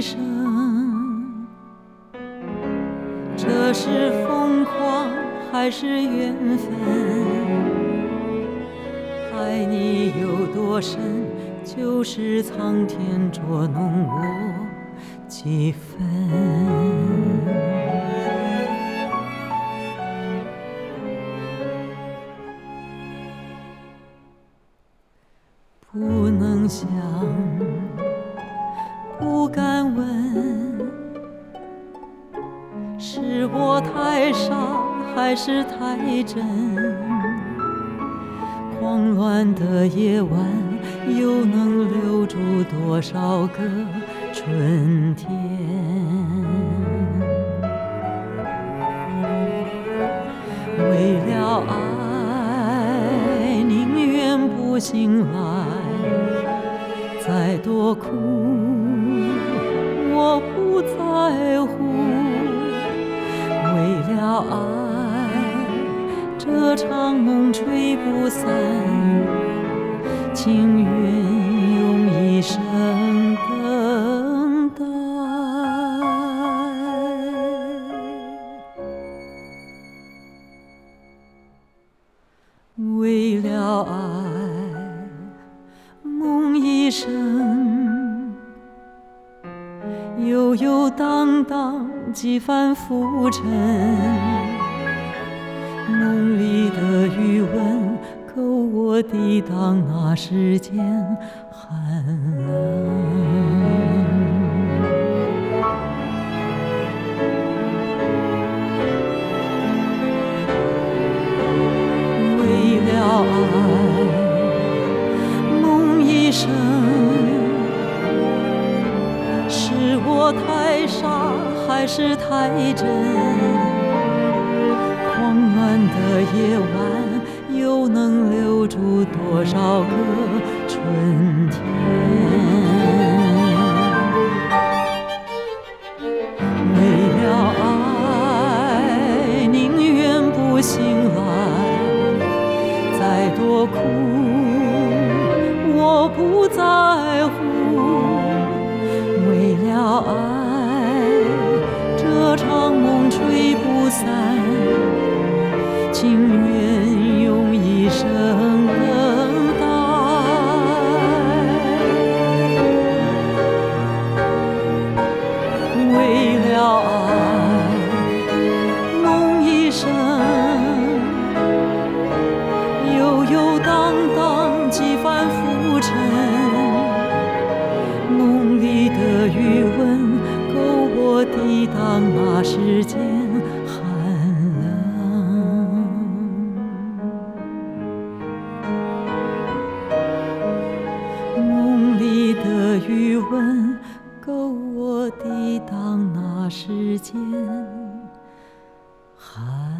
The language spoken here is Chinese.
生，这是疯狂还是缘分？爱你有多深，就是苍天捉弄我几分。不能想，不敢问，是我太傻还是太真？慌乱的夜晚，又能留住多少个春天？为了爱，宁愿不醒来。再多苦，我不在乎。为了爱，这场梦吹不散，情愿用一生等待。为了爱，梦一生，悠悠荡荡几番浮沉。梦里的余温，够我抵挡那世间寒冷。为了爱，梦一生，是我太傻还是太真？慌乱的夜晚，又能留住多少个春天？为了爱，宁愿不醒来。再多苦，我不在乎。为了爱，这场梦吹不散，情愿用一生等待。为了爱，梦一生，悠悠荡荡几番浮沉。梦里的余温，够我抵挡那世间寒冷。梦里的余温，够我抵挡那世间寒冷。